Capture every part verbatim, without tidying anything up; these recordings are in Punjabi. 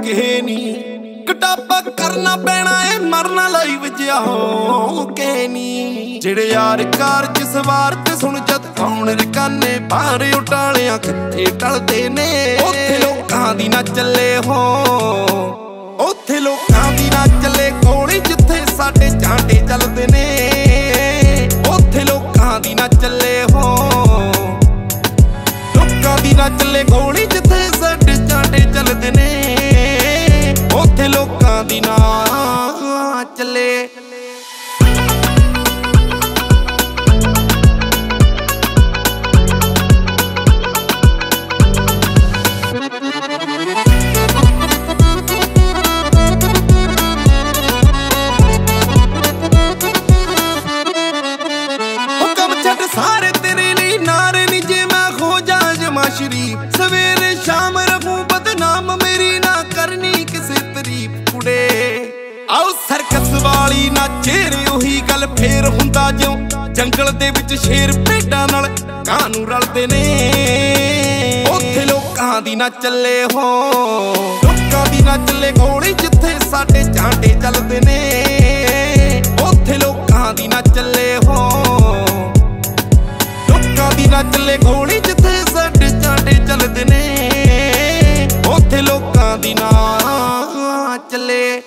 ਹੋਣਗੇ ਨੀ ਕਟਾਪਾ ਕਰਨਾ ਪੈਣਾ ਏ ਮਰਨਾ ਲਈ ਵਜਿਆ ਹੋਗੇ ਨੀ ਜਿਹੜੇ ਯਾਰ ਕਾਰ ਚ ਸਵਾਰ ਤੇ ਸੁਣ ਜਦ ਕੌਣ ਰਕਾਨੇ ਬਾਹਰ ਉਟਾਲਿਆਂ ਕਿੱਥੇ ਟਲਦੇ ਨੇ ਉੱਥੇ ਲੋਕਾਂ ਦੀ ਨਾ ਚੱਲੇ ਹੋ ਉੱਥੇ ਲੋਕਾਂ ਦੀ ਨਾ ਚੱਲੇ ਗੋਲੀ ਜਿੱਥੇ ਸਾਡੇ ਝਾਂਡੇ ਚੱਲਦੇ ਨੇ ਉੱਥੇ ਲੋਕਾਂ ਦੀ ਨਾ ਚੱਲੇ ਹੋ ਲੋਕਾਂ ਦੀ ਨਾ ਚੱਲੇ ਗੋਲੀ ਜਿੱਥੇ ਸਾਡੇ ਝਾਂਡੇ ਚੱਲਦੇ ਨੇ ਉੱਥੇ ਲੋਕਾਂ ਦੀ ਨਾ ਚੱਲੇ ਸਾਰੇ ਤੇਰੇ ਲਈ ਨਾਰੇ ਨੀ ਜੇ ਮੈਂ ਹੋ ਜਾ ਜਮਾ ਸ਼ਰੀਫ ਸਵੇਰੇ ਸ਼ਾਮ ਰਹੂੰ ਬਦਨਾਮ ਮੇਰੀ ਨਾ ਕਰਨੀ ਕਿਸੇ ਤਾਰੀਫ ਕੁੜੇ ਆਓ ਸਰਕਸ ਵਾਲੀ ਨਾ ਚਿਹਰੇ ਉਹੀ ਗੱਲ ਫੇਰ ਹੁੰਦਾ ਜਿਉਂ ਜੰਗਲ ਦੇ ਵਿੱਚ ਸ਼ੇਰ ਭੇਡਾਂ ਨਾਲ ਕਾਂ ਨੂੰ ਰਲਦੇ ਨੇ ਉੱਥੇ ਲੋਕਾਂ ਦੀ ਨਾ ਚੱਲੇ ਹੋ ਲੋਕਾਂ ਦੀ ਨਾ ਚੱਲੇ ਗੋਲੀ ਜਿੱਥੇ ਸਾਡੇ ਝਾਂਡੇ ਚੱਲਦੇ ਨੇ ਉੱਥੇ ਲੋਕਾਂ ਦੀ ਨਾ ਚੱਲੇ ਹੋ ਦੀ ਨਾ ਚੱਲੇ ਗੋਲੀ ਜਿੱਥੇ ਸਾਡੇ ਝਾਂਡੇ ਚੱਲਦੇ ਨੇ ਉੱਥੇ ਲੋਕਾਂ ਦੀ ਨਾ ਚੱਲੇ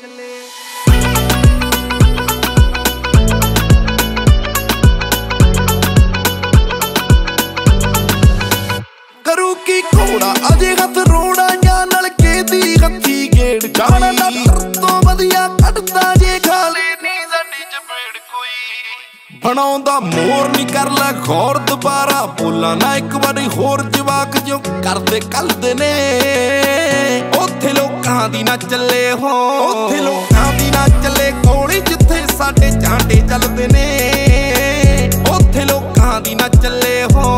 ਕਰੂ ਕੀ ਘੋੜਾ ਅਜੇ ਹੱਥ ਰੋੜਾ ਜਾਂ ਨਲਕੇ ਦੀ ਹੱਥੀ ਗੇੜ ਜਾਣਾ ਡਾਕਟਰ ਤੋਂ ਵਧੀਆ ਕੱਢਦਾ ਜੇ ਖਾਲੇ ਨੀ ਸਾਡੀ ਚਪੇੜ ਕੋਈ ਬਣਾਉਂਦਾ ਮੋਰ ਨੀ ਕਰ ਲੈ ਗੌਰ ਦੁਬਾਰਾ ਬੋਲਾਂ ਨਾ ਇੱਕ ਵਾਰੀ ਹੋਰ ਜਵਾਕ ਜੋ ਕਰਦੇ ਕੱਲਦੇ ਨੇ ਉੱਥੇ ਲੋਕਾਂ ਦੀ ਨਾ ਚੱਲੇ ਹੋ ਉੱਥੇ ਲੋਕਾਂ ਦੀ ਨਾ ਚੱਲੇ ਗੋਲੀ ਜਿੱਥੇ ਸਾਡੇ ਝਾਂਡੇ ਚੱਲਦੇ ਨੇ ਉੱਥੇ ਲੋਕਾਂ ਦੀ ਨਾ ਚੱਲੇ ਹੋ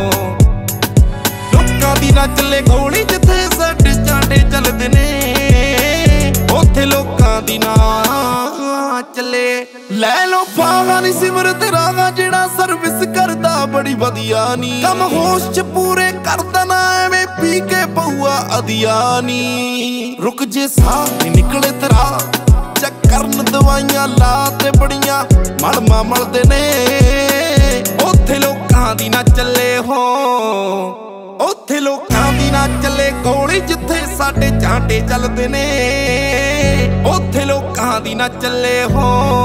ਲੋਕਾਂ ਦੀ ਨਾ ਚੱਲੇ ਗੋਲੀ ਜਿੱਥੇ ਸਾਡੇ ਝਾਂਡੇ ਚੱਲਦੇ ਨੇ ਉੱਥੇ ਲੋਕਾਂ ਦੀ ਨਾ ਚੱਲੇ ਲੈ ਲੋ ਫਾਹਾਂ ਨੀ ਸਿਮਰਤ ਰਾਹਾਂ ਜਿਹੜਾ ਸਰਵਿਸ ਕਰਦਾ ਬੜੀ ਵਧੀਆ ਨੀ ਕੰਮ ਹੋਸ਼ ਚ ਪੂਰੇ ਕਰਦਾ ਨਾ ਐਵੇਂ ਪੀ ਕੇ ਪਊਆ ਅਧਿਆ ਨੀ ਰੁਕ ਜੇ ਸਾਹ ਨੀ ਨਿਕਲੇ ਤਰਾ ਚੈੱਕ ਕਰਨ ਦਵਾਈਆਂ ਲਾ ਤੇ ਬੜੀਆਂ ਮਲਮਾ ਮਲਦੇ ਨੇ ਉੱਥੇ ਲੋਕਾਂ ਦੀ ਨਾ ਚੱਲੇ ਹੋ ਉੱਥੇ ਲੋਕਾਂ ਦੀ ਨਾ ਚੱਲੇ ਗੋਲੀ ਜਿੱਥੇ ਸਾਡੇ ਝਾਂਡੇ ਚੱਲਦੇ ਨੇ ਉੱਥੇ ਲੋਕਾਂ ਦੀ ਨਾ ਚੱਲੇ ਹੋ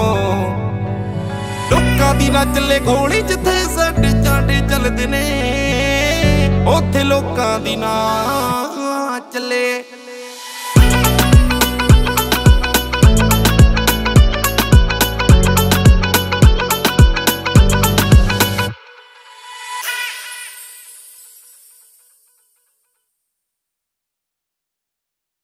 ਲੋਕਾਂ ਦੀ ਨਾ ਚੱਲੇ ਗੋਲੀ ਜਿੱਥੇ ਸਾਡੇ ਝਾਂਡੇ ਚੱਲਦੇ ਨੇ ਉੱਥੇ ਲੋਕਾਂ ਦੀ ਨਾ ਚੱਲੇ।